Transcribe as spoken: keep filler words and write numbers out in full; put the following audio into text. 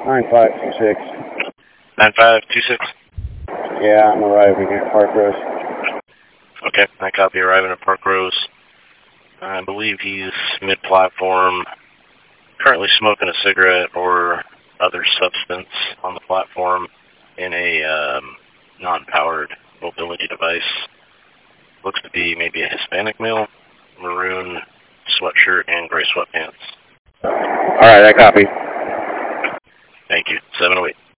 nine five two six. nine five two six? Yeah, I'm arriving at Park Rose. Okay, I copy arriving at Park Rose. I believe he's mid-platform, currently smoking a cigarette or other substance on the platform in a um, non-powered mobility device. Looks to be maybe a Hispanic male, maroon sweatshirt and gray sweatpants. All right, I copy. Thank you. seven oh eight.